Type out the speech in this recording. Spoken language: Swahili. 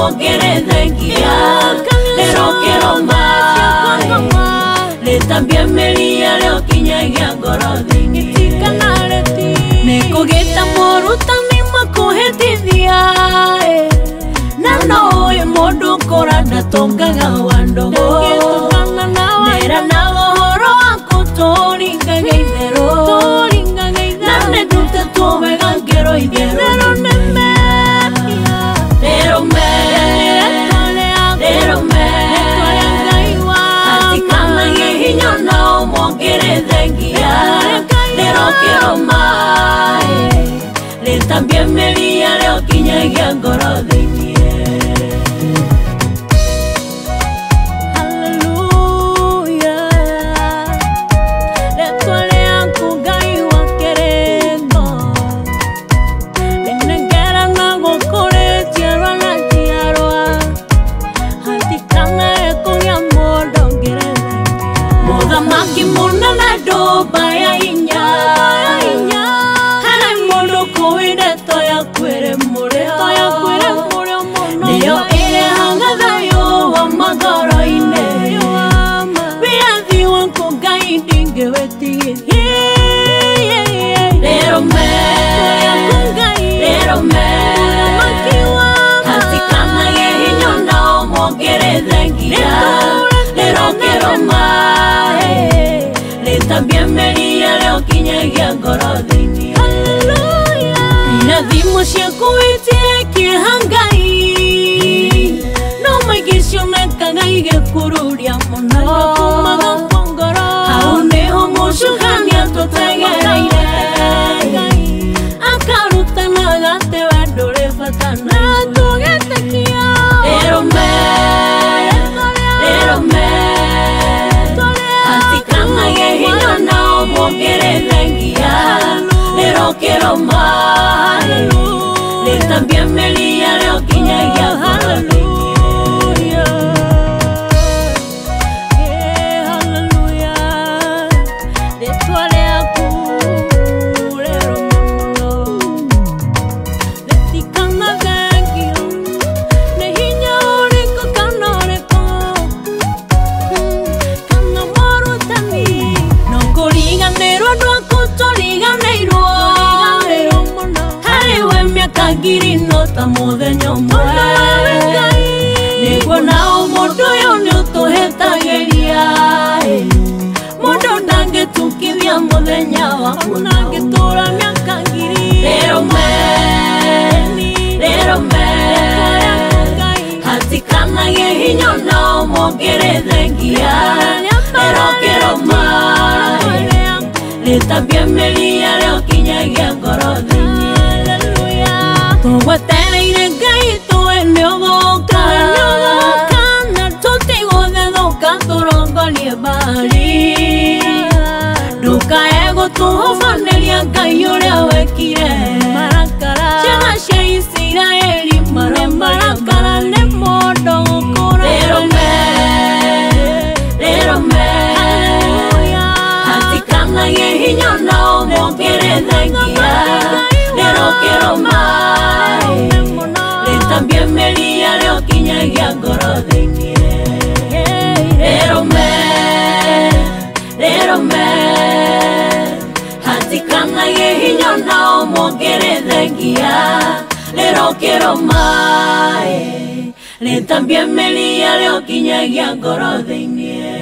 mongerethengia lero kĩroma también melia leo kinyagia ngoro thĩinĩ nĩkũgĩte mũrutani makuhĩtithia na noĩ mũndũ kũra ndatongaga wandogo nera na ũhoro waku tũringaga itherũ na nĩndutetwo wega ngero itherũ también melia leo kinyagia ngoro thĩinĩ también melia leo kinyagia ngoro thĩinĩ irathimo ciaku itiekie Ngai no maingĩ cionekaga igĩkururia mũno hau nĩho mũcukania tũtegereire akarutanaga atĩ we ndũrĩ bata na tũgĩtĩkia Keroma, también melia leo kinyagia ngoro thĩinĩ rĩtwa rĩaku rĩrĩ mũno rĩtikanagengio nĩ hinya ũrĩkũ kana ũrĩkũ kana mũrutani no kũriganĩrwo ndwaku tũriganĩirwo ngiri no ta mũthenya ũmwe nĩguo nao mũndũ ũyũ nĩũtũhĩtagĩria mũndũ ndangĩtukithia mũthenya waku na angĩtũra mĩaka ngiri rĩrũme hatikanagie hinya nao mongerethengia lero kĩroma también melia leo kinyagia ngoro thĩinĩ tũgwetereire Ngai tũwe nĩũgũka na tũtigũthe thũka tũrongorie mbari ndũkae gũtũhobanĩria Ngai ũrĩa wekire ciana cia Isiraeli marakara nĩ mũndũ gũkũra rĩrũme hatikanagie hinya nao mongerethengia lero kĩroma también melia leo kinyagia ngoro thĩinĩ rĩrũme hatikanagie hinya nao mongerethengia lero kĩroma también melia leo kinyagia ngoro thĩinĩ